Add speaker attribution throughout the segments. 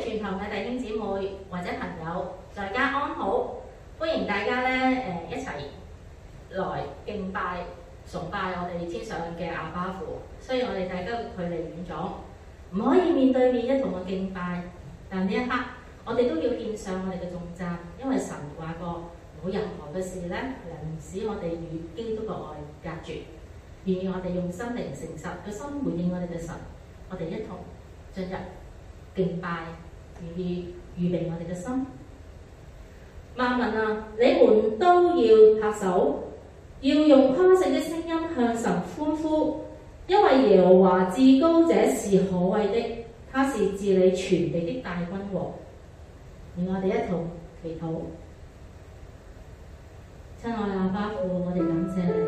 Speaker 1: 全球嘅弟兄姊妹或者朋友，在家安好，歡迎大家咧一齊來敬拜崇拜我哋天上嘅阿爸父。雖然我哋大家距離遠咗，唔可以面對面一同嘅敬拜，但呢一刻我哋都要獻上我哋嘅頌讚，因為神話過冇任何嘅事咧能使我哋與基督嘅愛隔絕。願意我哋用心靈誠實嘅心回應我哋嘅神，我哋一同進入敬拜，願意預備我哋嘅心。萬民啊，你們都要拍手，要用誇勝的聲音向神歡呼，因為耶和華至高者是可畏的，他是治理全地的大君王。願我哋一同祈禱。親愛阿爸父，我哋感謝你，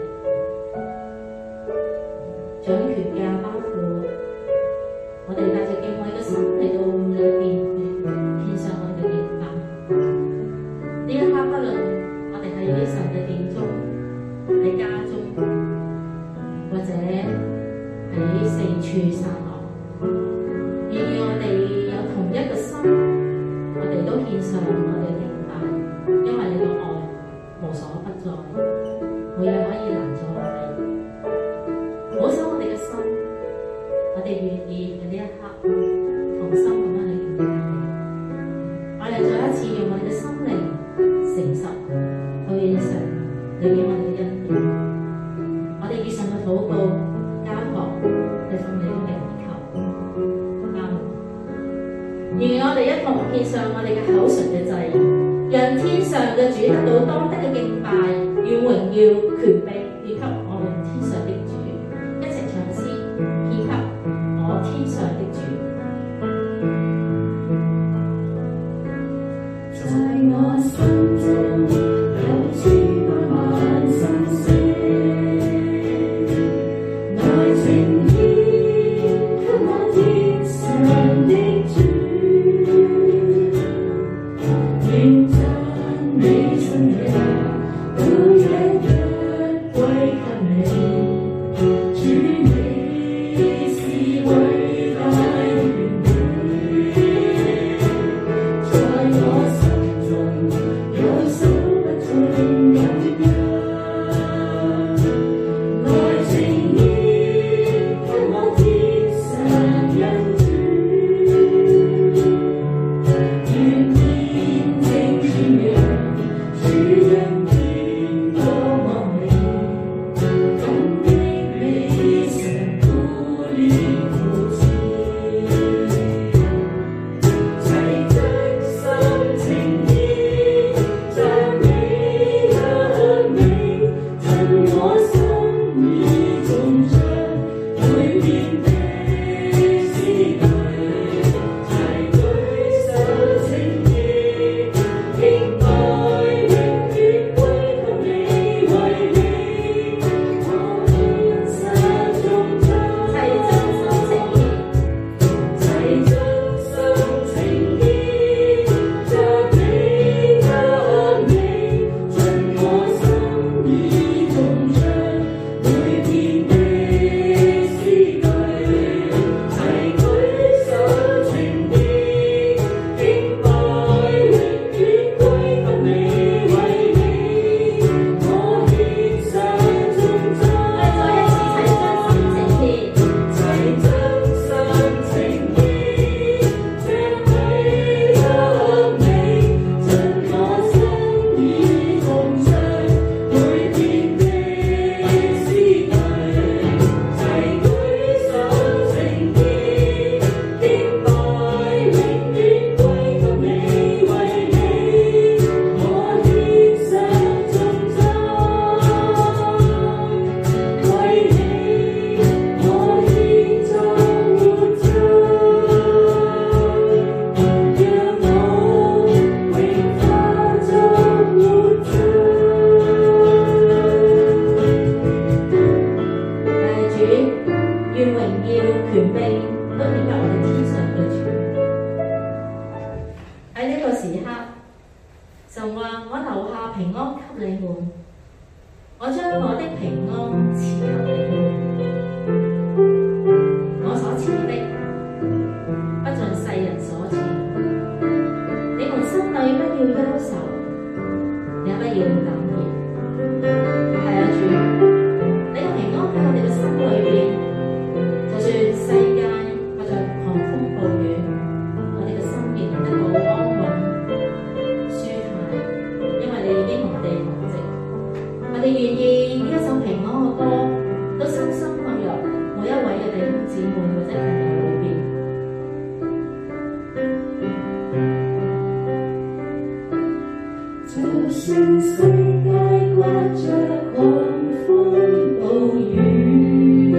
Speaker 1: 掌權嘅阿爸父，我哋帶着敬畏嘅心嚟到你面前，獻上我哋嘅敬拜。呢一刻，不論我哋喺神嘅殿中，喺家中，或者喺四處散落，願意我哋有同一個心，我哋都獻上我哋嘅敬拜，因為你嘅愛無所不在，冇嘢可以攔阻我哋。保守我哋嘅心，我哋願意喺呢一刻同心咁樣去敬拜你。我哋再一次用我哋嘅心靈誠實去應承你俾我哋嘅恩典。我哋以上嘅禱告交託係奉你嘅名而求。阿門。願我哋一同獻上我哋嘅口唇嘅祭，讓天上嘅主得到當得嘅敬拜，願榮耀權柄獻給我們天上的主。一齊唱詩，獻給我天上的主。
Speaker 2: 在我心中有千百萬心聲，來呈獻給我天上的主，願讚美信仰都一一歸給你，主你是偉大的權柄，在我心中有數不盡感恩，來呈獻給我天上恩主，願見證傳揚主恩典多麼美，感激你常顧念扶持，齊將心情意讚美讚美，盡我心意頌唱每遍的詩句，齊舉手稱義，敬拜永遠歸給你，為你我獻上頌唱，齊將心情意，齊將心情意讚美讚美，盡我心意頌唱每遍的詩句，齊舉手稱義，敬拜永遠歸給你，為你我獻上頌唱。
Speaker 1: 再一次齊將心情意，
Speaker 2: 齊將心情意，讚美讚美，盡我心意頌唱每遍的詩句，齊舉手稱義，敬拜永遠歸給你，為你我獻上頌唱，為你我獻作活祭，讓我榮化作活祭。
Speaker 1: 主，願榮耀權柄都獻給我哋天上嘅主。喺呢個時刻，神話我留下平安給你們，我將我的平安賜給你們。我所賜的，不像世人所賜。 哋願意呢一首平安嘅歌，都深深進入每一位嘅弟兄姊妹或者朋友裏邊。
Speaker 2: 就算世界刮着狂風暴雨，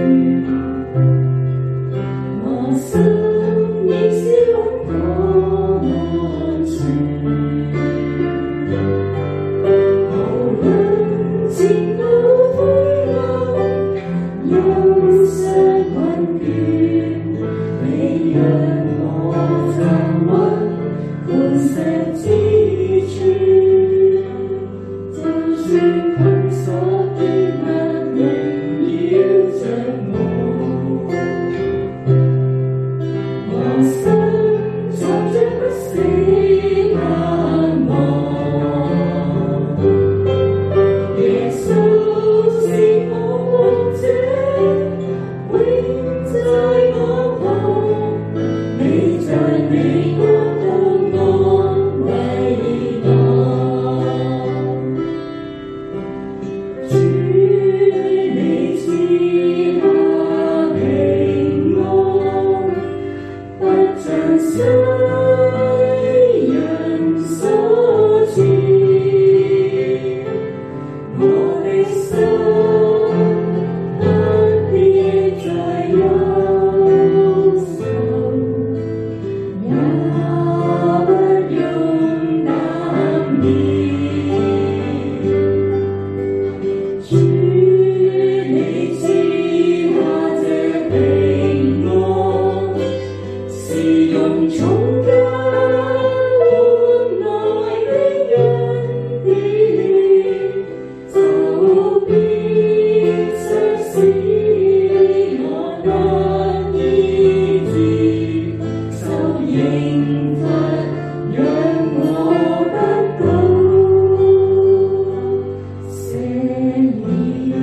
Speaker 2: 我心亦是穩妥安全。無論前路灰暗，憂傷困倦，你讓我站穩磐石之處。就算困鎖的壓力繞着我，我心藏着不死盼望。耶穌是我王者，永在我旁，你在你國度安慰我。主你賜下平安，不像世人所願，我的心不必再憂愁，也不用擔念。主你賜下這平安，是用重價換來的恩典，就必削使我難醫治，受刑罰讓我得到赦免。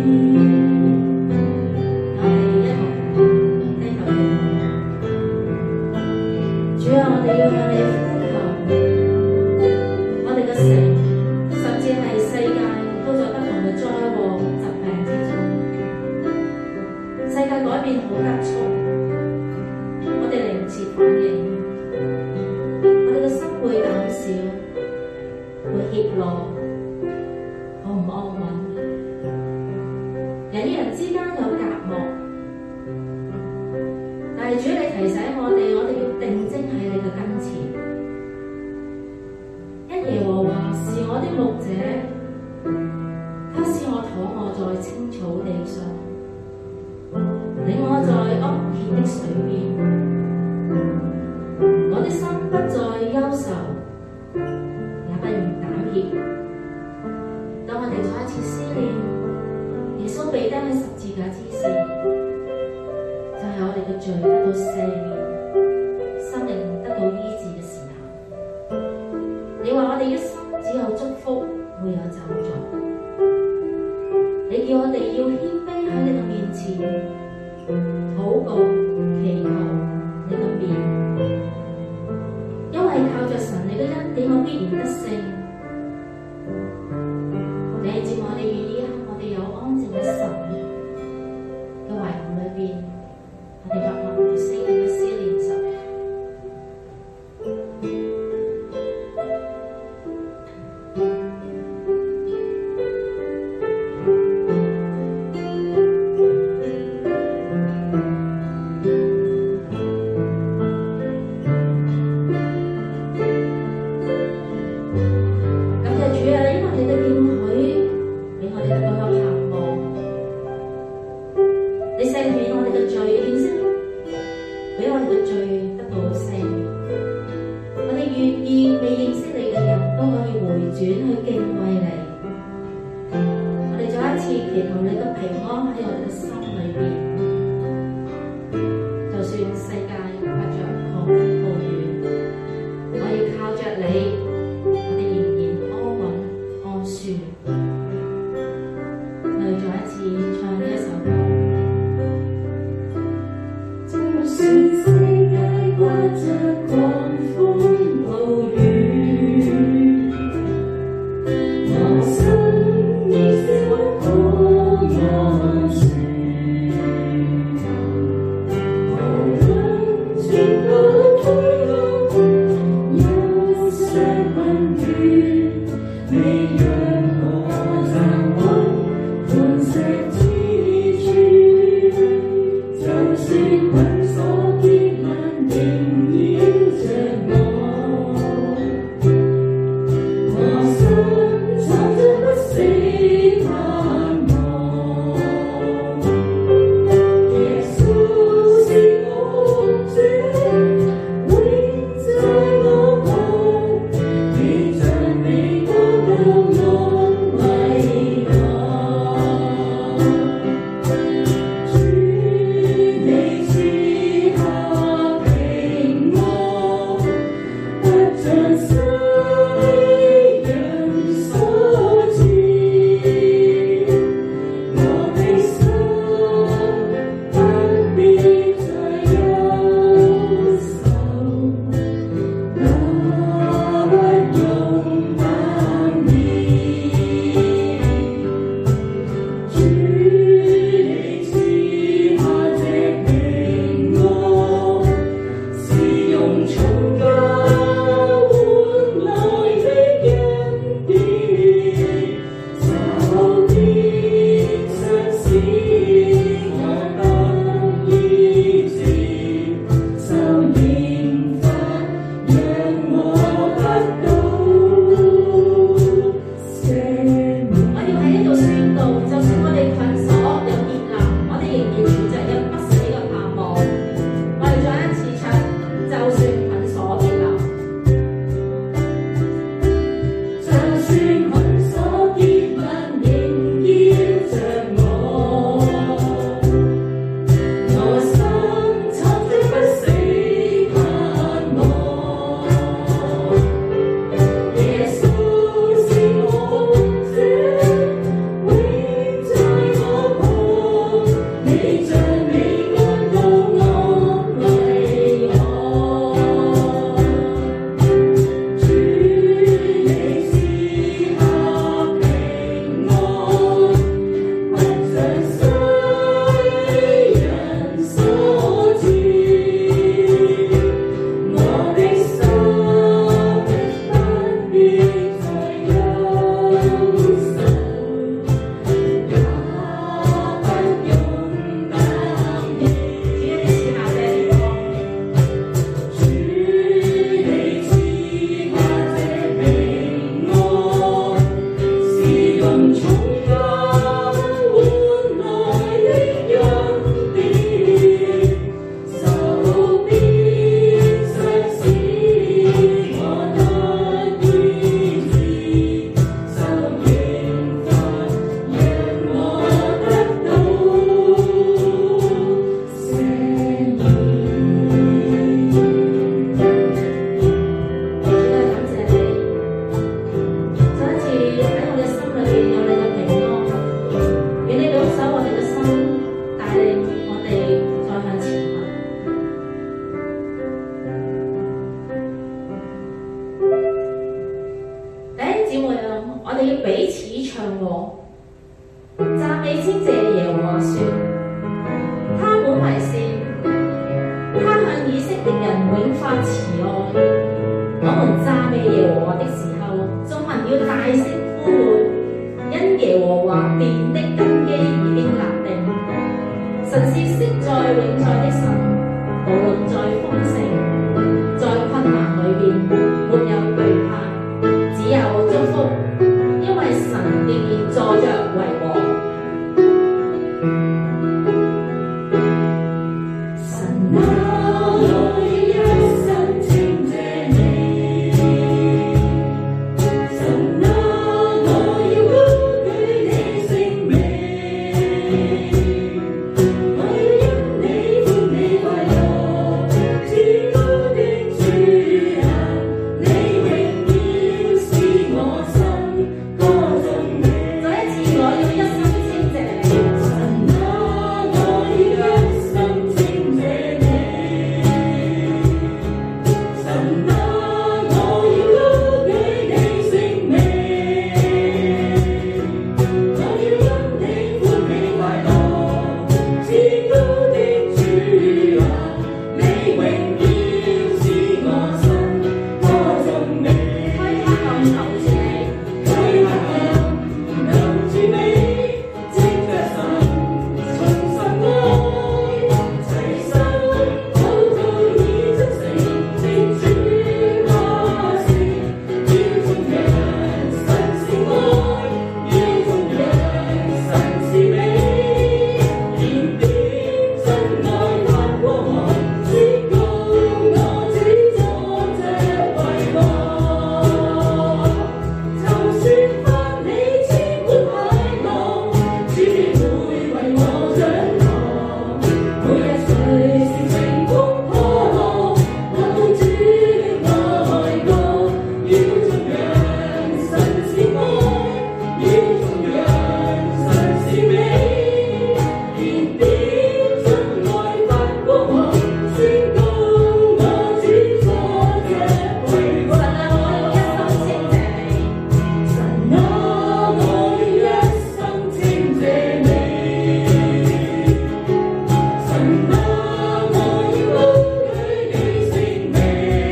Speaker 1: 主啊，我哋要向你呼求，我哋嘅城，甚至係世界，都在不同嘅災禍、疾病之中。世界改變好急速，我哋嚟唔切反應，我哋嘅生會減少，會怯懦，好唔安穩。人與人之間有隔膜，但係主你提醒我哋要定睛喺你嘅跟前。因耶和華是我的牧者，他使我躺臥在青草地上，領我在安歇的水邊。我的心不再憂愁，也不願膽怯。當我哋再一次思念耶穌被釘喺十字架之時，就係我哋嘅罪得到赦免，心靈得到醫治嘅時候。你話我哋一生只有祝福，沒有咒詛。你叫我哋要謙卑喺你嘅面前，禱告祈求你嘅面，因為靠着神你嘅恩典，我必然得勝。你係接我哋願意，我哋有安靜嘅神嘅懷抱裏邊，我哋默默去升你嘅思念神。
Speaker 2: 我心已是穩
Speaker 1: 讚美稱謝耶和華說：他本為善，他向以色列人永發慈愛。我們讚美耶和華的時候，眾民要大聲呼喚，因耶和華殿的根基已經立定。神是昔在永在的神，無論在豐盛，在困難裏邊，沒有懼怕，只有祝福，因為神仍然坐着為王。神啊，我要一生稱謝你。神啊，我要高舉你聖名。我要因你歡喜快樂，至高的主啊，你榮耀使我心歌頌你。再一次，我要一生稱謝你。神啊，我要一生稱謝你。神啊，我要高舉你聖名。我要因你歡喜快樂，至高的主啊，你榮耀使我心歌頌你。推黑暗留住你，推黑暗留住你，藉着神重新愛，齊心禱告以真誠，藉主話事，要頌揚神是愛，要頌揚神是美，燃點真愛發光芒，宣告我主坐着為王。就算翻起千般海浪，主必會為我掌舵。每日隨時乘風破浪，流主的愛歌，要頌揚神是愛，要頌揚神是美，燃點真愛發光芒，宣告我主坐着為王。神啊，我要一生稱謝你。神啊，我要一生稱謝你。神啊，我要高舉你聖名。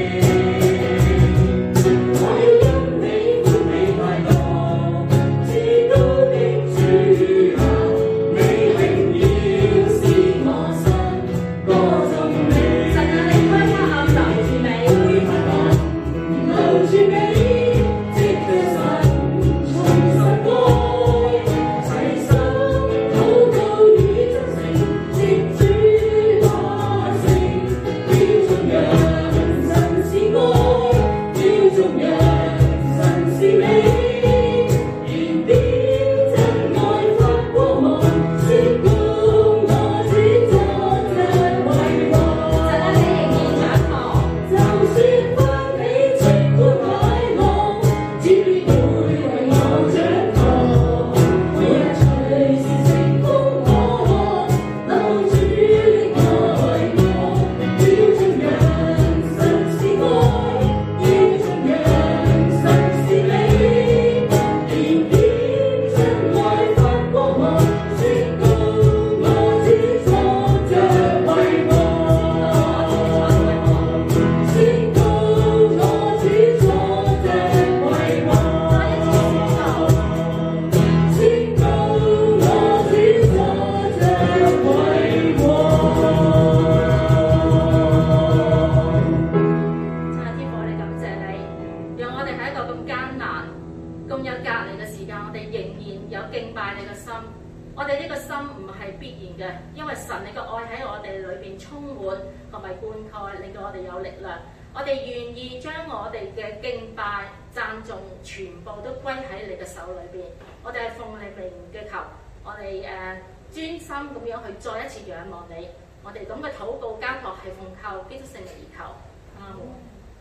Speaker 1: 我要因你歡喜快樂，至高的主啊，你榮耀使我心歌頌你。神啊，你推黑暗留住你，推黑暗留住你，藉着神重新愛，齊心禱告與真誠，藉主話成，要頌揚神是愛，要頌揚神是美，燃點真愛發光芒，宣告我主坐着為王。神啊，你仍然掌舵，就算翻起千般海浪，主必會為我掌舵。每日隨時乘風破浪，流主的愛歌，要頌揚神是愛，要頌揚神是美，燃點真愛發光芒，宣告我主坐着為王。宣告我主坐着為王。宣告我主坐着為王。親愛的天父，我哋感謝你，讓我哋喺一個咁艱難、咁有隔離嘅時間，我哋仍然有敬拜你嘅心。我哋呢個心唔係必然嘅，因為神你嘅愛喺我哋裏邊充滿同埋灌溉，令到我哋有力量。我哋願意將我哋嘅敬拜、讚頌全部都歸喺你嘅手裏邊。我哋係奉你名嘅求，我哋專心咁樣去再一次仰望你。我哋咁嘅禱告交託係奉靠基督聖名而求。阿門。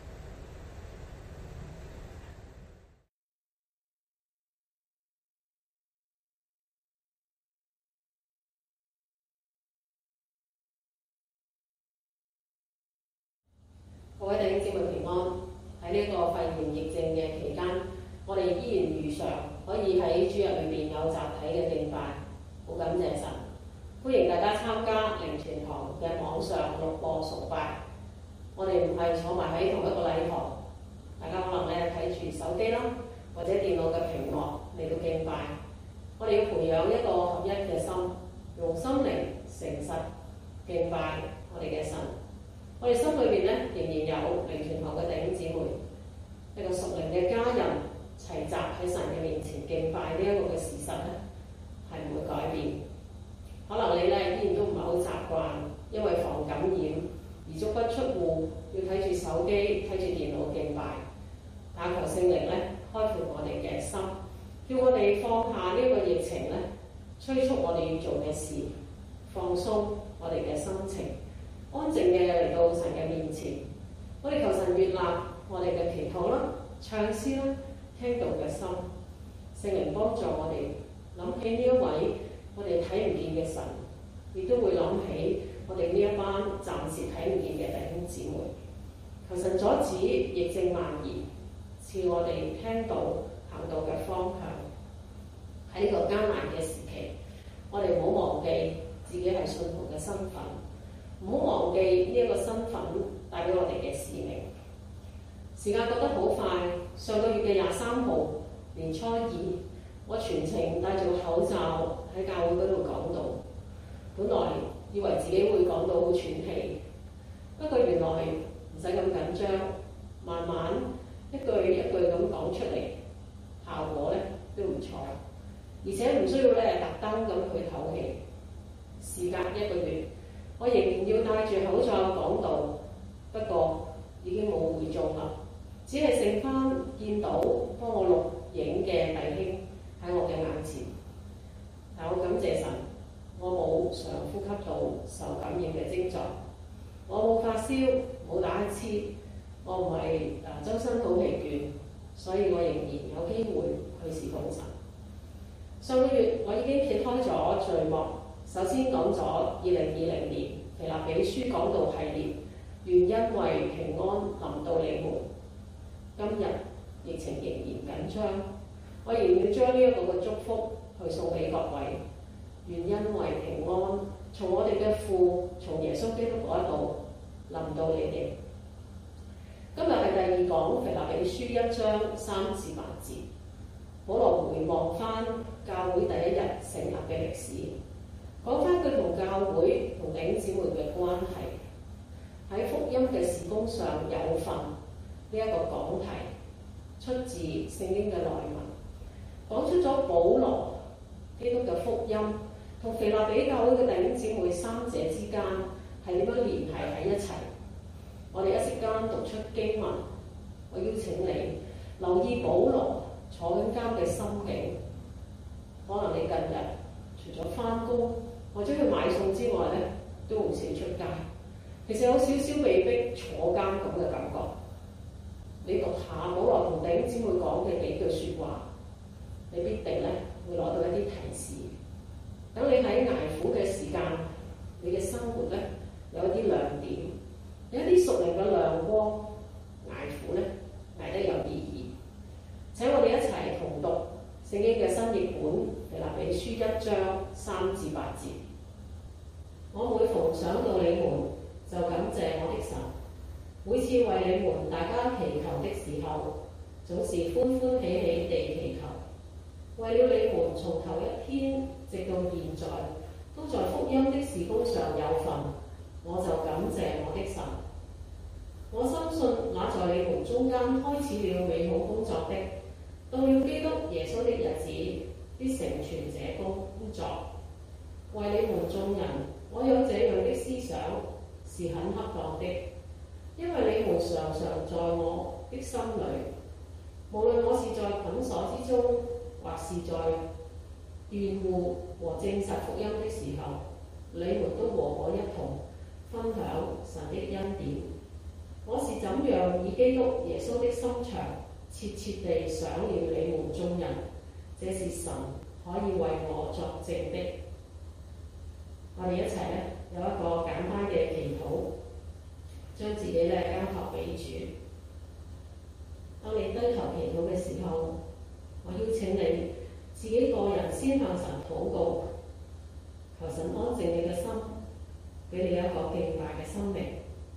Speaker 3: 各位弟兄姊妹平安。喺呢個肺炎疫症嘅期間，我哋依然如常可以喺主日裏邊有集體嘅敬拜。 好感謝神，歡迎大家參加靈傳堂嘅網上錄播崇拜。我哋唔係坐埋喺同一個禮堂，大家可能咧睇住手機啦，或者電腦嘅屏幕嚟到敬拜。我哋要培養一個合一嘅心，用心靈誠實敬拜我哋嘅神。我哋心裏邊咧仍然有靈傳堂嘅弟兄姊妹，一個屬靈嘅家人齊集喺神嘅面前敬拜呢一個嘅事實咧，係唔會改變。可能你咧依然都唔係好習慣，因為防感染而足不出戶，要睇住手機、睇住電腦敬拜。但求聖靈咧開闊我哋嘅心，叫我哋放下呢個疫情咧，催促我哋要做嘅事，放鬆我哋嘅心情，安靜嘅嚟到神嘅面前。我哋求神悅納我哋嘅祈禱啦、唱詩啦、聽道嘅心。聖靈幫助我哋諗起呢一位我哋睇唔見嘅神，亦都會諗起我哋呢一班暫時睇唔見嘅弟兄姊妹。求神阻止疫症蔓延，賜我哋聽到行道嘅方向。喺呢個艱難嘅時期，我哋唔好忘記自己係信徒嘅身份，唔好忘記呢一個身份帶俾我哋嘅使命。時間過得好快，上個月嘅23號年初二，我全程戴住口罩喺教會嗰度講道。本來以為自己會講到好喘氣，不過原來唔使咁緊張，慢慢一句一句咁講出嚟，效果咧都唔錯，而且唔需要咧特登咁去唞氣。事隔1個月，我仍然要戴住口罩講道，不過已經冇會眾啦，只係剩翻見到幫我錄影嘅弟兄喺我嘅眼前。但我感謝神，我冇上呼吸道受感染嘅徵狀，我冇發燒，冇打乞嗤，我唔係周身好疲倦，所以我仍然有機會去侍奉神。上個月我已經揭開咗序幕，首先講咗2020年腓立比書講道系列，願因為平安臨到你們。今日疫情仍然緊張，我仍然要將呢一個嘅祝福去送俾各位。願因為平安從我哋嘅父，從耶穌基督嗰度臨到你哋。今日係第二講腓立比書1章3至8節。保羅回望翻教會第一日成立嘅歷史，講翻佢同教會同弟兄姊妹嘅關係，喺福音嘅事工上有份呢一個講題，出自聖經嘅內文，講出咗保羅基督嘅福音同腓立比教會嘅弟兄姊妹三者之間係點樣聯繫喺一齊。我哋一時間讀出經文，我邀請你留意保羅坐緊監嘅心境。可能你近日除咗返工或者去買餸之外咧，都好少出街。其實有少少被逼坐監咁嘅感覺。你讀下保羅同弟兄姊妹講嘅幾句説話，你必定咧會攞到一啲提示。等你喺捱苦嘅時間，你嘅生活咧有一啲亮點，有一啲屬靈嘅亮光。捱苦咧捱得有意義。請我哋一齊同讀聖經嘅新譯本腓立比書1章3至8節。我每逢想到你們，就感謝我的神。每次為你們大家祈求的時候，總是歡歡喜喜地祈求。為了你們從頭一天直到現在，都在福音的事工上有份，我就感謝我的神。我深信那在你們中間開始了美好工作的，到了基督耶穌的日子，必成全這工作。為你們眾人，我有這樣的思想是很恰當的，因為你們常常在我的心裏，無論我是在捆鎖之中，或是在辯護和證實福音的時候，你們都和我一同分享神的恩典。我是怎樣以基督耶穌的心腸切切地想了你們眾人，這是神可以為我作證的。我哋一齊咧有一個簡單嘅祈禱，將自己咧交託俾主。當你低頭祈禱嘅時候，我邀請你自己個人先向神禱告， 求神安靜你嘅心，俾你一個敬拜嘅生命。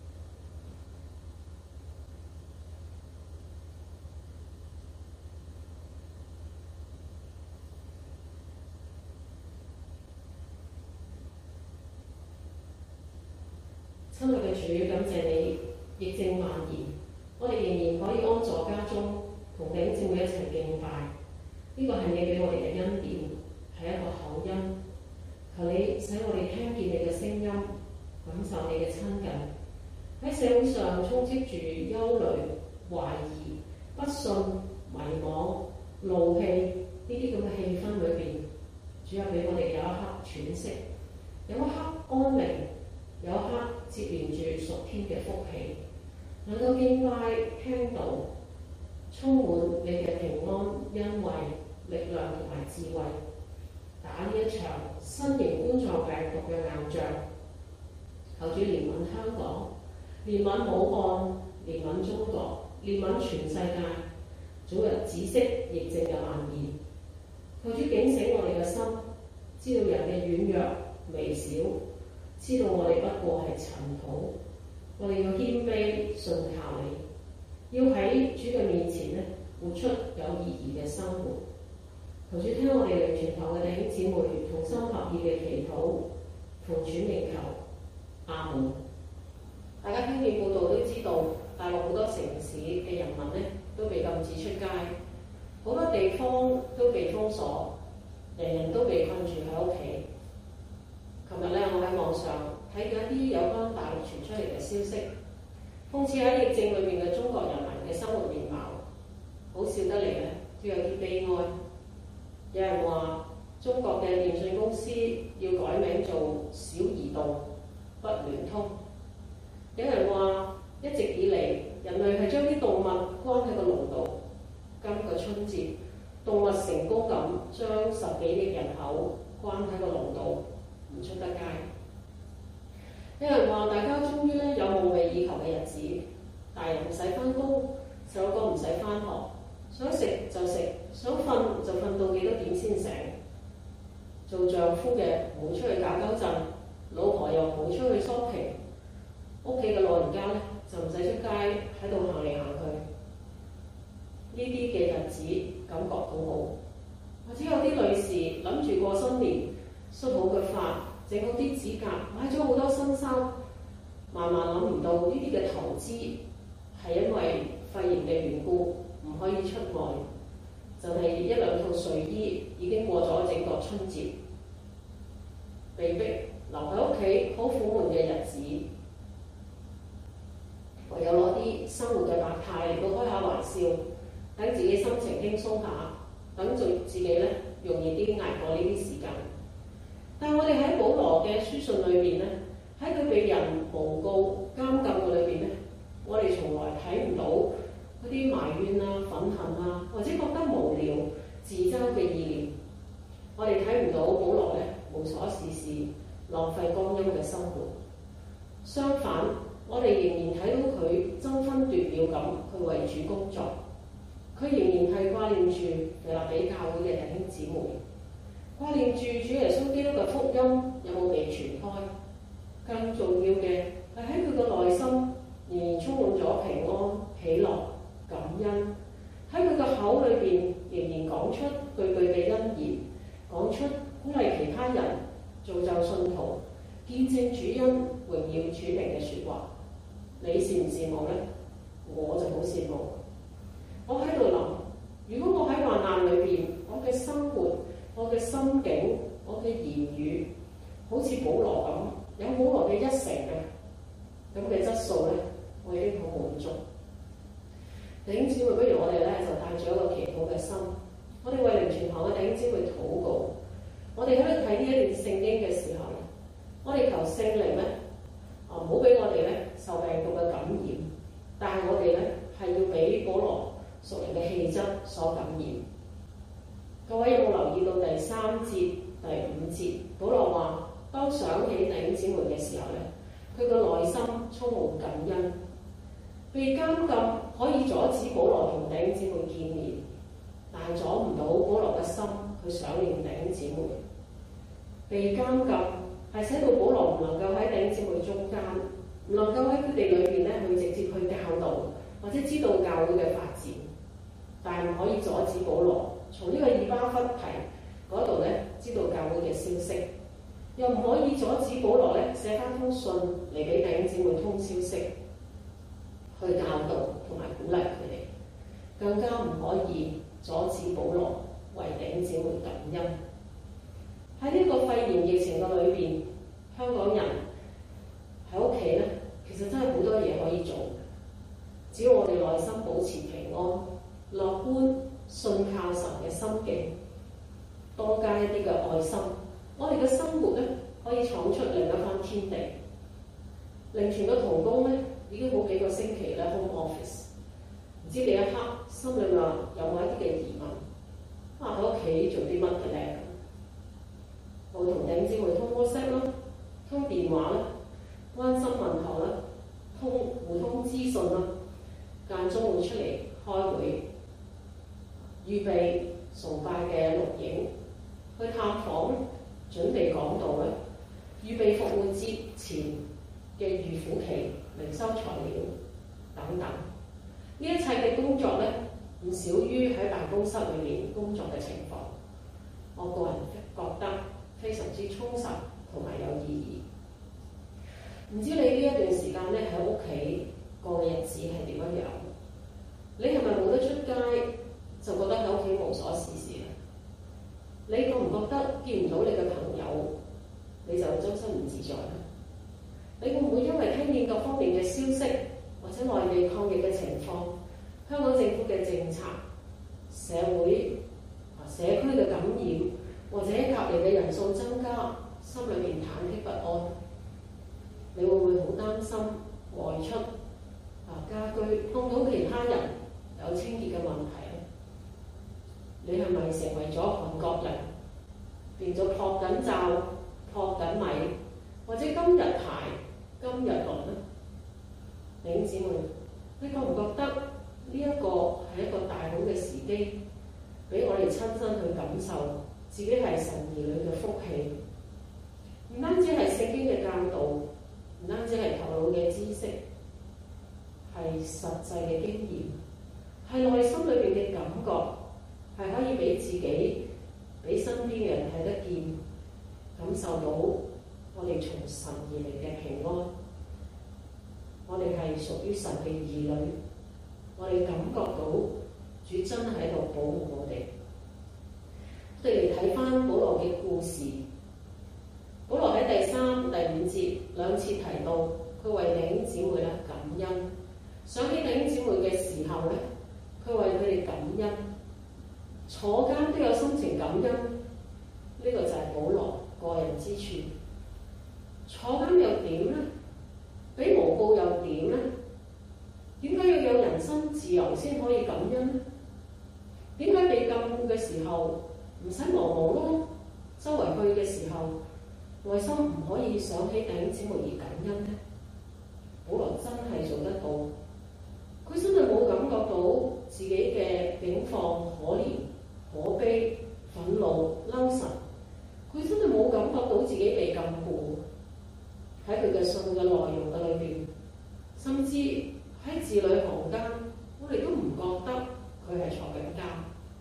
Speaker 3: 親愛嘅主，感謝你疫症蔓延，我哋仍然可以安坐家中，同弟兄姊妹一齊敬拜。呢個係你俾我哋嘅恩典，係一個厚恩。求你使我哋聽見你嘅聲音，感受你嘅親近。喺社會上充斥住憂慮、懷疑、不信、迷惘、怒氣呢啲咁嘅氣氛裏邊，主啊，俾我哋有一刻喘息，有一刻安寧，有一刻接連住屬天嘅福氣，能夠敬拜聽道，充滿你嘅平安、恩惠、力量同埋智慧，打呢一場新型冠狀病毒嘅硬仗。求主憐憫香港，憐憫武漢，憐憫中國，憐憫全世界，早日止息疫症嘅蔓延。求主警醒我哋嘅心，知道人嘅軟弱微小，知道我哋不過係塵土，我哋要謙卑信靠你，要喺主嘅面前咧活出有意義嘅生活。求主聽我哋靈傳堂嘅弟兄姊妹同心合意嘅祈禱，奉主名求，阿門。大家聽見報道都知道，大陸好多城市嘅人民咧都被禁止出街，好多地方都被封鎖，人人都被困住喺屋企。琴日咧，我喺網上睇到一啲有關大陸傳出嚟嘅消息，諷刺喺疫症裏面嘅中國人民嘅生活面貌，好笑得嚟咧，都有啲悲哀。有人話中國嘅電信公司要改名做小移動，不聯通。有人話一直以嚟人類係將啲動物關喺個籠度，今個春節動物成功咁將10幾億人口關喺個籠度，唔出得街。有人話大家終於咧有夢寐以求嘅日子，大人唔使返工，細佬哥唔使返學，想食就食，想瞓就瞓到幾多點先醒。做丈夫嘅唔好出去搞搞震，老婆又唔好出去 shopping， 屋企嘅老人家咧就唔使出街喺度行嚟行去。呢啲嘅日子感覺好好，或者有啲女士諗住過新年，梳好個髮，整好啲指甲，買咗好多新衫，慢慢諗唔到呢啲嘅投資係因為肺炎嘅緣故唔可以出外，就係1-2套睡衣已經過咗整個春節，被逼留喺屋企好苦悶嘅日子，唯有攞啲生活嘅百態嚟到開下玩笑，等自己心情輕鬆下，等做自己咧容易啲捱過呢啲時間。但係我哋喺保羅嘅書信裏邊咧，喺佢被人誣告監禁嘅裏邊咧，我哋從來睇唔到嗰啲埋怨啊、憤恨啊，或者覺得無聊、自嘲嘅意念。我哋睇唔到保羅咧無所事事、浪費光陰嘅生活。相反，我哋仍然睇到佢爭分奪秒咁去為主工作。佢仍然係掛念住腓立比教會嘅弟兄姊妹，掛念住主耶穌基督嘅福音有冇被傳開。更重要嘅係喺佢嘅內心仍然充滿咗平安、喜樂、感恩。喺佢嘅口裏邊仍然講出句句嘅恩言，講出鼓勵其他人、造就信徒、見證主恩、榮耀主名嘅説話。你羨唔羨慕呢？我就好羨慕。我喺度諗，如果我喺患難裏邊，我嘅生活、我嘅心境、我嘅言語，好似保羅咁，有保羅嘅1成嘅咁嘅質素咧，我已經好滿足。弟兄姊妹，不如我哋咧就帶住一個祈禱嘅心，我哋為靈傳堂嘅弟兄姊妹禱告。我哋喺度睇呢一段聖經嘅時候，我哋求聖靈咧，唔好俾我哋咧受病毒嘅感染，但係我哋咧係要俾保羅屬靈嘅氣質所感染。各位有冇留意到第3節、第5節？保羅話：當想起弟兄姊妹嘅時候咧，佢個內心充滿感恩。被監禁可以阻止保羅同弟兄姊妹見面，但係阻唔到保羅嘅心去想念弟兄姊妹。 被監禁，係使到保羅唔能夠喺弟兄姊妹中間，唔能夠喺佢哋裏邊咧去直接去教導或者知道教會嘅發展，但係唔可以阻止保羅從呢個以巴弗提嗰度咧知道教會嘅消息，又唔可以阻止保羅咧寫翻封信嚟俾弟兄姊妹通消息，去教導同埋鼓勵佢哋，更加唔可以阻止保羅為弟兄姊妹感恩。喺呢個肺炎疫情嘅裏邊，香港人喺屋企咧，其實真係好多嘢可以做。只要我哋內心保持平安、樂觀、信靠神嘅心境，多加一啲嘅愛心，我哋嘅生活咧可以闖出另一番天地。靈團嘅同工咧已經好幾個星期咧 home office， 唔知你一刻心裏面有冇一啲嘅疑問？喺屋企做啲乜嘅咧？我同弟兄姊妹通 WhatsApp 啦，通電話啦，關心問候啦，互通資訊啦，間中會出嚟開會，預備崇拜嘅錄影，去探訪，準備講道咧，預備復活節前嘅預苦期、零收材料等等。呢一切嘅工作咧，唔少於喺辦公室裏面工作嘅情況。我個人覺得非常之充實同埋有意義。唔知你呢一段時間咧喺屋企過嘅日子係點樣樣？你係咪冇得出街就覺得喺屋企無所事事咧？你覺唔覺得見唔到你嘅朋友你就周身唔自在咧？你會唔會因為聽見各方面嘅消息或者內地抗疫嘅情況、香港政府嘅政策、社會社區嘅感染或者隔離嘅人數增加，心裏面忐忑不安？你會唔會好擔心外出家居碰到其他人有清潔嘅問題咧？你係咪成為咗韓國人，變咗撲緊罩、撲緊米，或者今日排今日落咧？弟兄姊妹，你覺唔覺得呢一個係一個大好嘅時機，俾我哋親身去感受自己係神兒女嘅福氣？唔單止係聖經嘅教導，唔單止係頭腦嘅知識，係實際嘅經驗，係內心裏邊嘅感覺，係可以俾自己、俾身邊嘅人睇得見，感受到我哋從神而嚟嘅平安。我哋係屬於神嘅兒女，我哋感覺到主真係喺度保護我哋。我哋嚟睇翻保羅嘅故事。保羅喺第3、第5節兩次提到佢為弟兄姊妹咧感恩，想起弟兄姊妹嘅時候咧，佢為佢哋感恩，坐監都有心情感恩。呢個就係保羅個人之處。坐監又點咧？俾誣告又點咧？點解要有人身自由先可以感恩咧？點解被禁錮嘅時候唔使忙忙碌碌，周圍去嘅時候內心唔可以想起弟兄姊妹而感恩咧？保羅真係做得到，佢真係冇感覺到自己嘅境況可憐、可悲、憤怒、嬲神，佢真係冇感覺到自己被禁錮。喺佢嘅信嘅內容嘅裏邊，甚至喺字裏行間，我哋都唔覺得佢係坐緊監。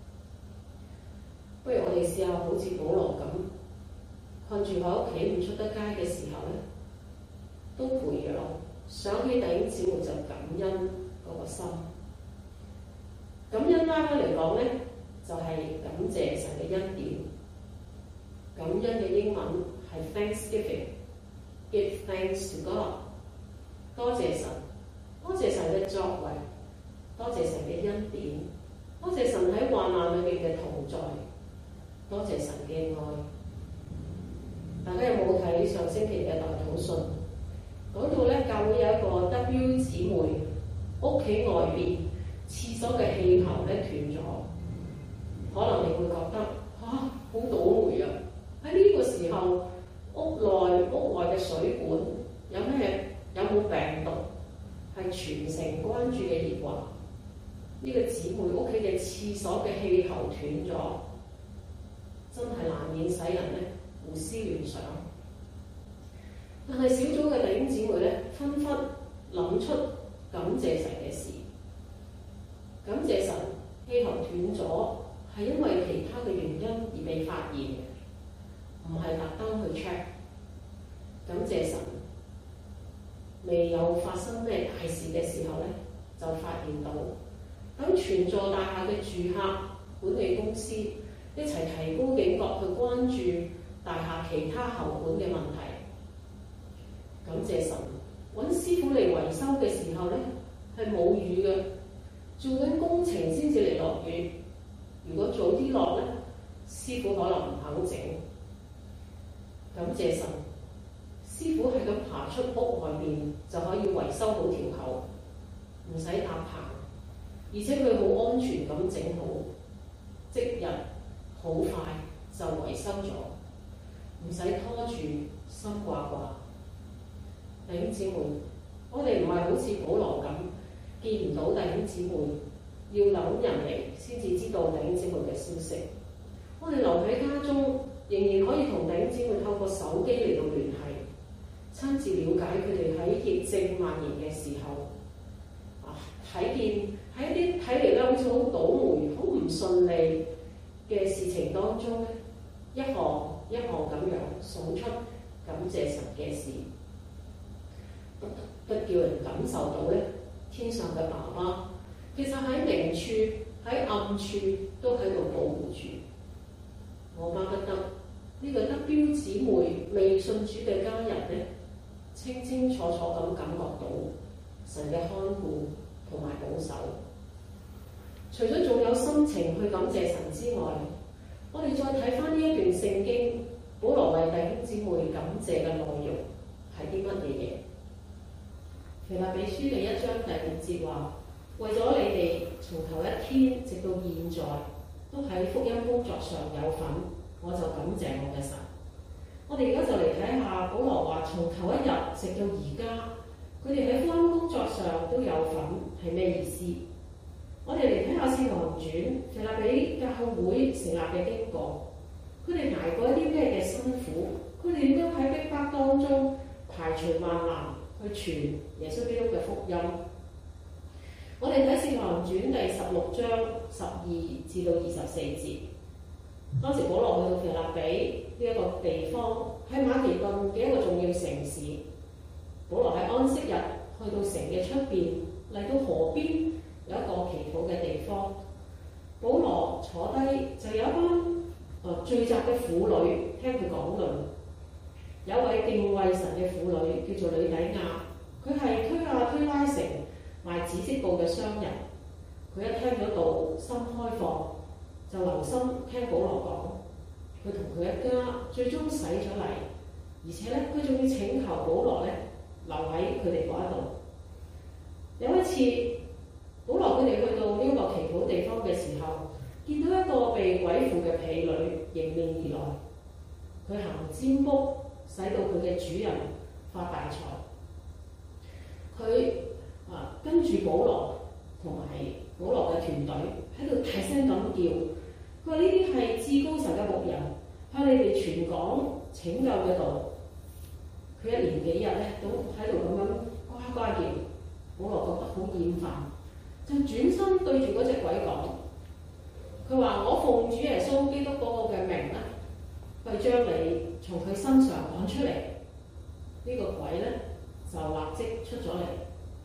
Speaker 3: 不如我哋試下好似保羅咁，看住喺屋企唔出得街嘅時候咧，都培養想起弟兄姊妹就感恩嗰個心。感恩拉開嚟講咧，就係感謝神嘅恩典。感恩嘅英文係 Thanksgiving。Give thanks to God， 多謝神，多謝神嘅作為，多謝神嘅恩典，多謝神喺患難裏面嘅同在，多謝神嘅愛。大家有冇睇上星期嘅代禱信？講到咧，教會有一個 W 姊妹屋企外邊廁所嘅氣喉咧斷咗，可能你會覺得好倒霉啊！喺呢個時候，屋外嘅水管有冇病毒，係全城關注嘅熱話。呢個姊妹屋企嘅廁所嘅氣喉斷咗，真係難免使人咧胡思亂想。但係小組嘅弟兄姊妹咧，紛紛諗出感謝神嘅事。感謝神，氣喉斷咗，係因為其他嘅原因而被發現嘅，唔係特登去 check。感謝神，未有發生咩大事嘅時候咧，就發現到，等全座大廈嘅住客、管理公司一齊提高警覺去關注大廈其他喉管嘅問題。感謝神，揾師傅嚟維修嘅時候咧，係冇雨嘅，做緊工程先至嚟落雨。如果早啲落咧，師傅可能唔肯整。感謝神，師傅係咁爬出屋外面就可以維修好條口，唔使搭棚，而且佢好安全咁整好，即日好快就維修咗，唔使拖住心掛掛。弟兄姊妹，我哋唔係好似保羅咁見唔到弟兄姊妹，要等人嚟先至知道弟兄姊妹嘅消息。我哋留喺家中，仍然可以同弟兄姊妹透過手機嚟到聯繫，親自了解佢哋喺疫症蔓延嘅時候，睇見喺一啲睇嚟咧好似好倒霉、好唔順利嘅事情當中咧，一項一項咁樣數出感謝神嘅事，不叫人感受到咧，天上嘅爸爸其實喺明處喺暗處都喺度保護住。我巴不得呢個德標姊妹未信主嘅家人咧，清清楚楚咁感覺到神嘅看顧同埋保守。除咗仲有心情去感謝神之外，我哋再睇翻呢一段聖經，保羅為弟兄姊妹感謝嘅內容係啲乜嘢嘢？腓立比書第1章第5節話：為咗你哋從頭一天直到現在都喺福音工作上有份，我就感謝我嘅神。我哋而家就嚟睇下保羅話從頭一日直到而家，佢哋喺福音工作上都有份係咩意思？我哋嚟睇下《使徒行傳》腓立比教會成立嘅經過，佢哋捱過一啲咩嘅辛苦？佢哋點樣喺逼迫當中排除萬難去傳耶穌基督嘅福音？我哋睇《使徒行傳》第16章12至到24節。當時保羅去到腓立比呢一個地方，喺馬其頓嘅一個重要城市。保羅喺安息日去到城嘅出邊，嚟到河邊有一個祈禱嘅地方。保羅坐低，就有一班聚集嘅婦女聽佢講論。有一位敬畏神嘅婦女叫做呂底亞，佢係推亞推拉城賣紫色布嘅商人。佢一聽咗道，心開放，就留心聽保羅講。佢同佢一家最終洗咗禮，而且咧佢仲要請求保羅咧留喺佢哋嗰一度。有一次，保羅佢哋去到呢個祈禱地方嘅時候，見到一個被鬼附嘅婢女迎面而來，佢行占卜，使到佢嘅主人發大財。佢跟住保羅同埋保羅嘅團隊喺度大聲咁叫，佢話呢啲係至高神嘅僕人，向你哋傳講拯救嘅道。佢一連幾日咧都喺度咁樣呱呱叫，保羅覺得好厭煩，就轉身對住嗰隻鬼講：佢話我奉主耶穌基督嗰個嘅名咧，去將你從佢身上趕出嚟。呢個鬼咧就立即出咗嚟。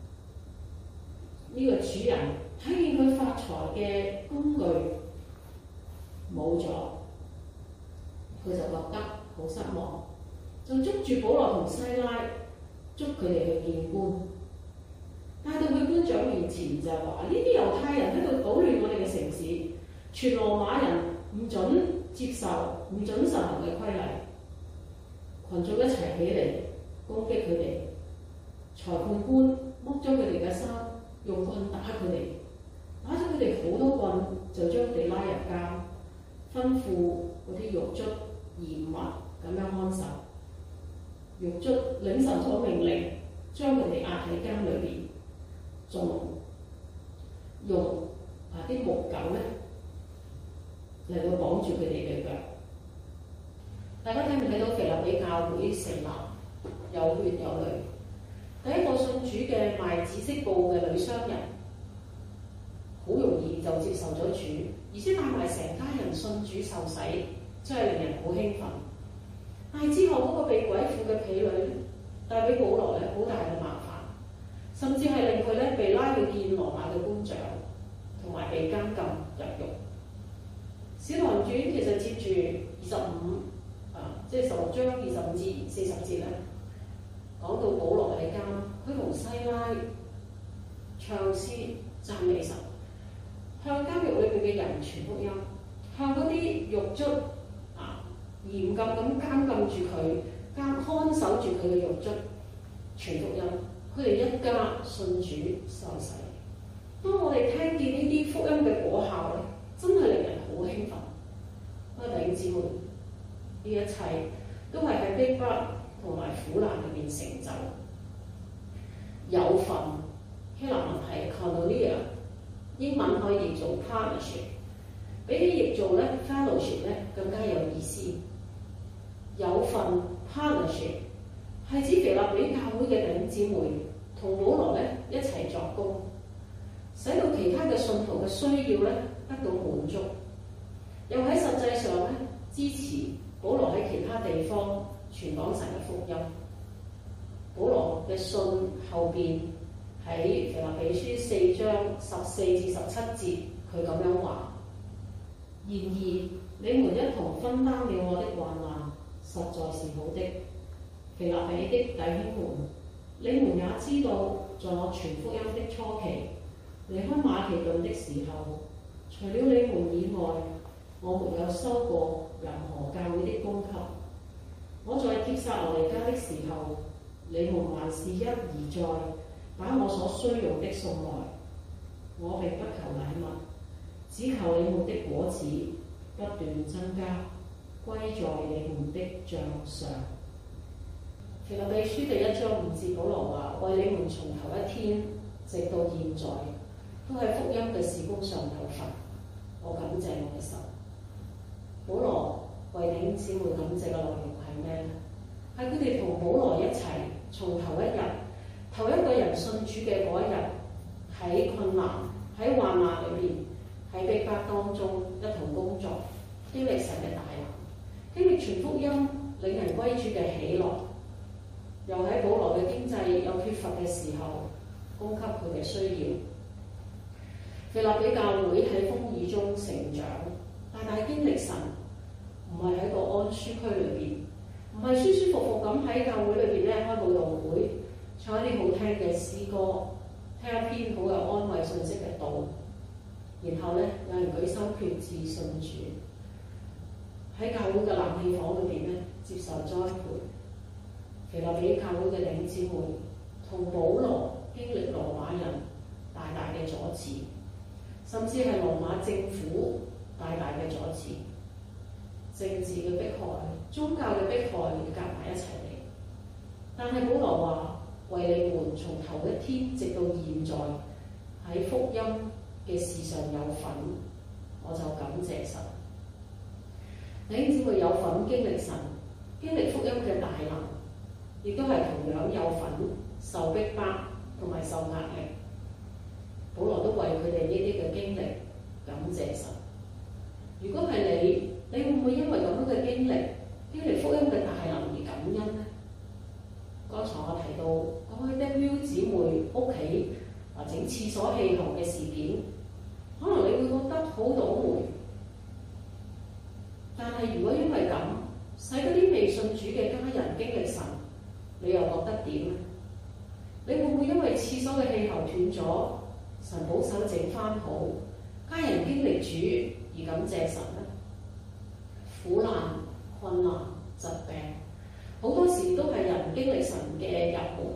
Speaker 3: 呢個主人睇見佢發財嘅工具冇咗，佢就覺得好失望，就捉住保羅同西拉，捉佢哋去見官。帶到去官長面前就話：呢啲猶太人喺度搗亂我哋嘅城市，全羅馬人唔準接受，唔準實行嘅規例。群眾一齊起嚟攻擊佢哋，裁判官剝咗佢哋嘅衫，用棍打佢哋，打咗佢哋好多棍，就將佢哋拉入監，吩咐嗰啲獄卒嚴密咁樣看守。獄卒領受咗命令，將佢哋壓喺監裏邊，仲用啲木狗咧嚟到綁住佢哋嘅腳。 大家睇唔睇到腓立比教會成立有血有淚？第一個信主嘅賣紫色布嘅女商人，好容易就接受咗主，而且帶埋成家人信主受洗，真係令人好興奮。但係之後嗰個被鬼附嘅婢女帶俾保羅咧好大嘅麻煩，甚至係令佢咧被拉去見羅馬嘅官長，同埋被監禁入獄。使徒行傳其實接住即係16章25至40節咧，講到保羅喺監，佢同西拉唱詩讚美神，向監獄裏邊嘅人傳福音，向嗰啲獄卒嚴禁咁監禁住佢，看守住佢嘅獄卒傳福音。佢哋一家信主受洗。當我哋聽見呢啲福音嘅果效咧，真係令人好興奮。弟兄姊妹，呢一切都係喺逼迫同埋苦難裏邊成就。有份希臘文係 koinonia， 英文可以譯做 partnership， 比起譯做咧 fellowship 咧更加有意思。有份 partnership 係指腓立比教會嘅弟兄姊妹同保羅咧一齊作工，使到其他嘅信徒嘅需要咧得到滿足，又喺實際上咧支持保羅喺其他地方傳講神嘅福音。保羅嘅信後邊喺腓立比書4章14至17節，佢咁樣話：然而你們一同分擔了我的患難，實在是好的。腓立比的弟兄們，你們也知道，在我傳福音的初期，離開馬其頓的時候，除了你們以外，我沒有收過任何教會的供給。我在帖撒羅尼迦的時候，你們還是一而再把我所需用的送來。我並不求禮物，只求你們的果子不斷增加，歸在你們的帳上。腓立比書第1章5節，保羅話：為你們從頭一天直到現在，都喺福音嘅事工上有份。我感謝我嘅神。保羅為弟兄姊妹感謝嘅內容係咩咧？係佢哋同保羅一齊從頭一個人信主嘅嗰一日，喺困難、喺患難裏邊、喺逼迫當中一同工作，經歷神嘅大能，經歷傳福音、領人歸主嘅喜樂，又喺保羅嘅經濟有缺乏嘅時候，供給佢嘅需要。腓立比教會喺風雨中成長，大大經歷神，唔係喺個安舒區裏邊，唔係舒舒服服咁喺教會裏邊咧開佈道會，唱一啲好聽嘅詩歌，聽一篇好有安慰信息嘅道，然後咧有人舉手決志信主，喺教會嘅冷氣房裏邊咧接受栽培。腓立比教會嘅弟兄姊妹同保羅經歷羅馬人大大嘅阻止，甚至係羅馬政府大大嘅阻止，政治嘅迫害、宗教嘅迫害夾埋一齊嚟。但係保羅話：為你們從頭一天直到現在喺福音嘅事上有份，我就感謝神。弟兄姊妹有份經歷神、經歷福音嘅大能，亦都係同樣有份受逼迫同埋受壓力。保羅都為佢哋呢啲嘅經歷感謝神。如果係你會唔會因為咁樣嘅經歷福音嘅大能而感恩呢？剛才我提到講起 W 姊妹屋企整廁所氣喉嘅事件，可能你會覺得好倒霉。但係如果因為咁，使嗰啲未信主嘅家人經歷神，你又覺得點呢？你會唔會因為廁所嘅氣喉斷咗，神保守整翻好，家人經歷主而感謝神呢？苦難、困難、疾病，好多時都係人經歷神嘅入門。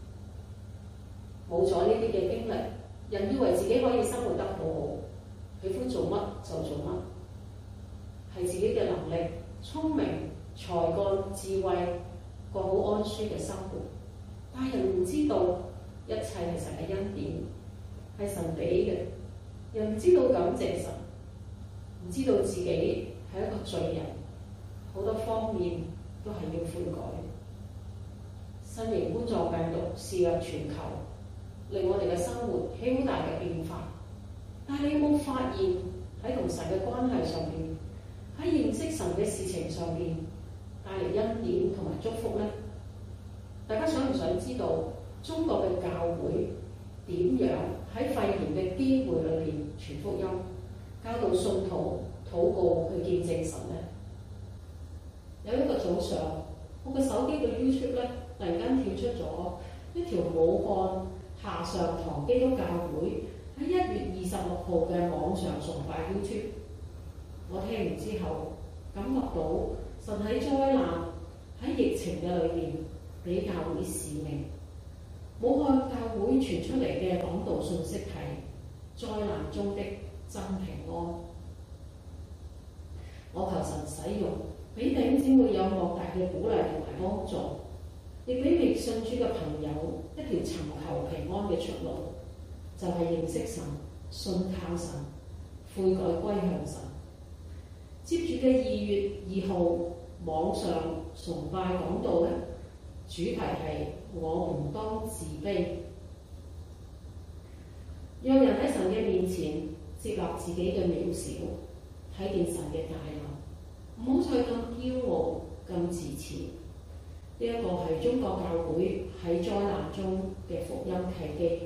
Speaker 3: 冇咗呢啲嘅經歷，人以為自己可以生活得好好，喜歡做乜就做乜，係自己嘅能力、聰明、才幹、智慧，過好安舒嘅生活。但係人唔知道一切係神嘅恩典，係神俾嘅。人唔知道感謝神，唔知道自己係一個罪人， 好多方面都係要悔改。新型冠狀病毒肆虐全球，令我哋嘅生活起好大嘅變化。但係你有冇發現喺同神嘅關係上邊，喺認識神嘅事情上邊帶嚟恩典同埋祝福呢？大家想唔想知道中國嘅教會點樣喺肺炎嘅機會裏邊傳福音，教導信徒禱告去見證神呢？有一個早上，我個手機嘅 YouTube 咧，突然間跳出咗一條武漢下上堂基督教會喺1月26號嘅網上崇拜 YouTube。我聽完之後，感覺到神喺災難、喺疫情嘅裏面俾教會使命。武漢教會傳出嚟嘅講道信息係災難中的真平安。我求神使用，俾弟兄姊妹有莫大嘅鼓勵同埋幫助，亦俾未信主嘅朋友一條尋求平安嘅出路，就係認識神、信靠神、悔改歸向神。接住嘅2月2號網上崇拜講道咧，主題係我們當自卑，讓人喺神嘅面前接納自己嘅渺小，睇見神嘅大能，唔好再咁驕傲、咁自恃。呢一個係中國教會喺災難中嘅福音契機。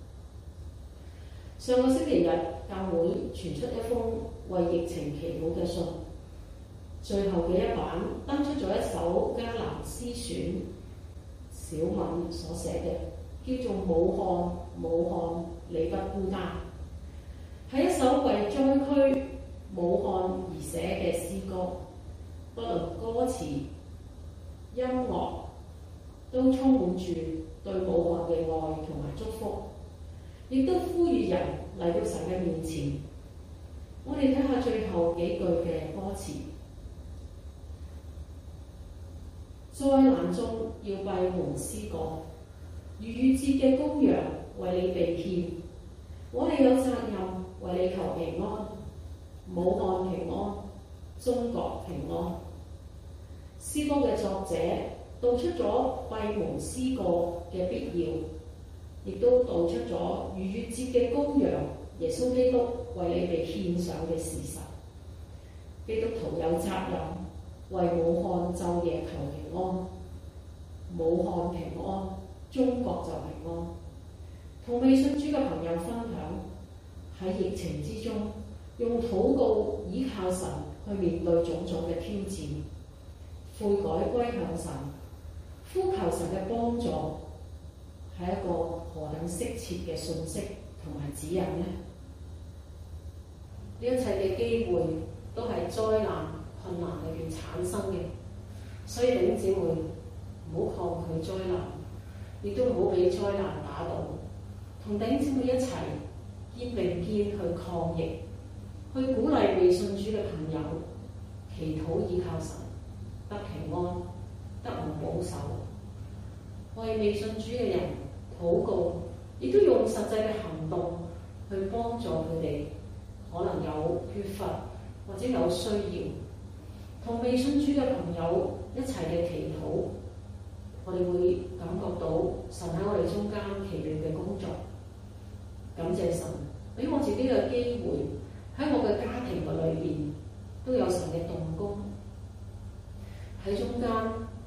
Speaker 3: 上個星期日，教會傳出一封為疫情祈禱嘅信，最後嘅一版登出咗一首迦南詩選小敏所寫嘅，叫做《武漢，武漢，你不孤單》，係一首為災區武漢而寫嘅詩歌。不論歌詞、音樂，都充滿住對武漢嘅愛同埋祝福，亦都呼籲人嚟到神嘅面前。我哋睇下最後幾句嘅歌詞：災難中要閉門思過，逾越節嘅羔羊為你被獻，我哋有責任為你求平安，武漢平安，中國平安。詩歌嘅作者道出咗閉門思過嘅必要，亦都道出咗逾越節嘅羔羊耶穌基督為你被獻上嘅事實。基督徒有責任為武漢晝夜求平安，武漢平安，中國就平安。同未信主嘅朋友分享，喺疫情之中，用禱告倚靠神去面對種種嘅挑戰，悔改歸向神，呼求神嘅幫助，係一個何等適切嘅信息同埋指引呢？呢一切嘅機會都係災難困難裏邊產生嘅，所以弟兄姊妹唔好抗拒災難，亦都唔好俾災難打倒，同弟兄姊妹一齊肩並肩去抗疫，去鼓勵未信主嘅朋友祈禱倚靠神，得平安，得蒙保守。為未信主嘅人禱告，亦都用實際嘅行動去幫助佢哋，可能有缺乏或者有需要，同未信主嘅朋友一齊嘅祈禱，我哋會感覺到神喺我哋中間奇妙嘅工作。感謝神俾我自己嘅機會，喺我嘅家庭嘅裏邊都有神嘅動工。喺中間，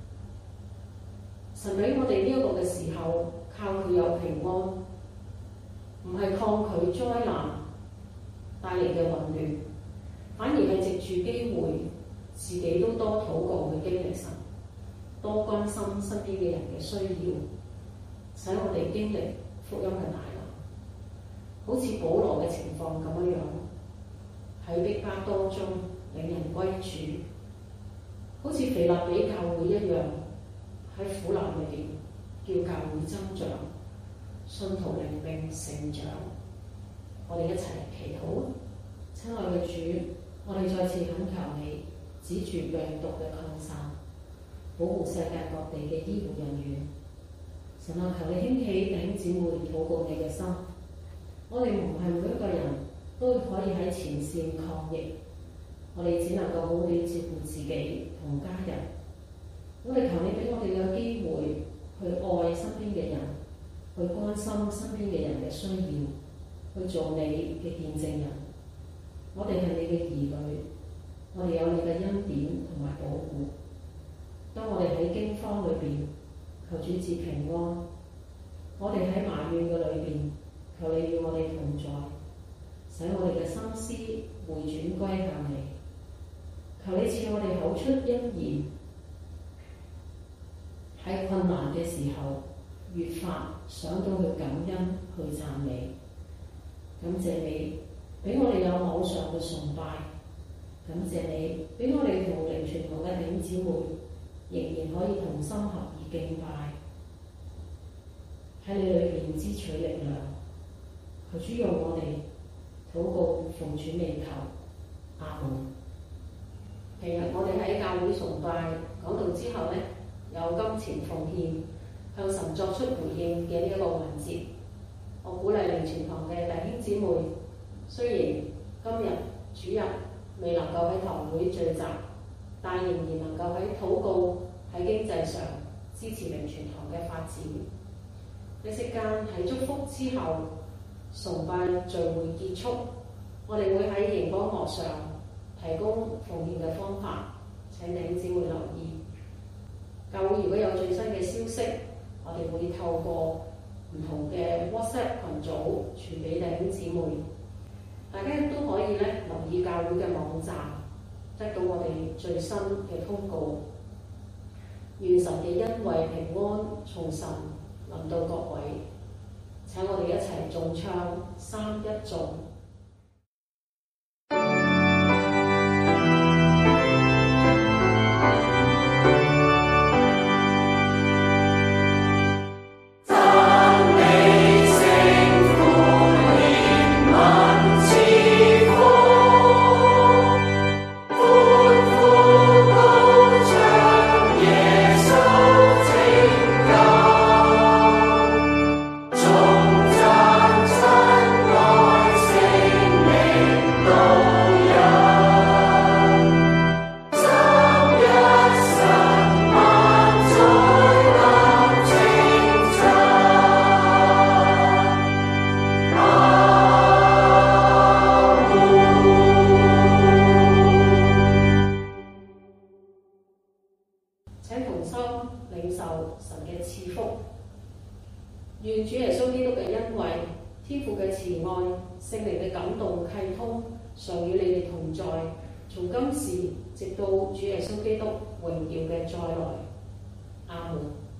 Speaker 3: 神俾我哋呢一個嘅時候，靠佢有平安，唔係抗拒災難帶嚟嘅混亂，反而係藉住機會，自己都多禱告去經歷神，多關心身邊嘅人嘅需要，使我哋經歷福音嘅大能。好似保羅嘅情況咁樣，喺逼迫當中領人歸主，好似腓立比教會一樣，喺苦難裏邊叫教會增長，信徒靈命成長。我哋一齊祈禱。親愛嘅主，我哋再次懇求你止住病毒嘅擴散，保護世界各地嘅醫護人員。神啊，求你興起弟兄姊妹禱告你嘅心。我哋唔係每一個人都可以喺前線抗疫， 我哋只能夠好好地照顧自己同家人。我哋求你俾我哋有機會去愛身邊嘅人，去關心身邊嘅人嘅需要，去做你嘅見證人。我哋係你嘅兒女，我哋有你嘅恩典同埋保護。當我哋喺驚慌裏邊，求主賜平安；我哋喺埋怨嘅裏邊，求你與我哋同在，使我哋嘅心思回轉歸向你。求你賜我哋口出恩言，喺困難嘅時候越發想到去感恩去讚美。感謝你俾我哋有網上嘅崇拜，感謝你俾我哋同靈傳堂嘅弟兄姊妹仍然可以同心合意敬拜，喺你裏邊支取力量。求主用我哋禱告奉主名求，阿門。其實我哋喺教會崇拜講道之後呢，有金錢奉獻向神作出回應嘅呢一個環節。我鼓勵靈傳堂嘅弟兄姊妹，雖然今日主日未能夠喺堂會聚集，但仍然能夠喺禱告、喺經濟上支持靈傳堂嘅發展。一息間喺祝福之後，崇拜聚會結束，我哋會喺熒光幕上提供奉獻嘅方法，請弟兄姊妹留意。教會如果有最新嘅消息，我哋會透過唔同嘅 WhatsApp 群組傳俾弟兄姊妹。大家亦都可以留意教會嘅網站，得到我哋最新嘅通告。願神嘅恩惠平安從神臨到各位。請我哋一齊頌唱3-1頌。願主耶穌基督嘅恩惠、天父嘅慈愛、聖靈嘅感動契通，常與你哋同在，從今時直到主耶穌基督榮耀嘅再來。阿門。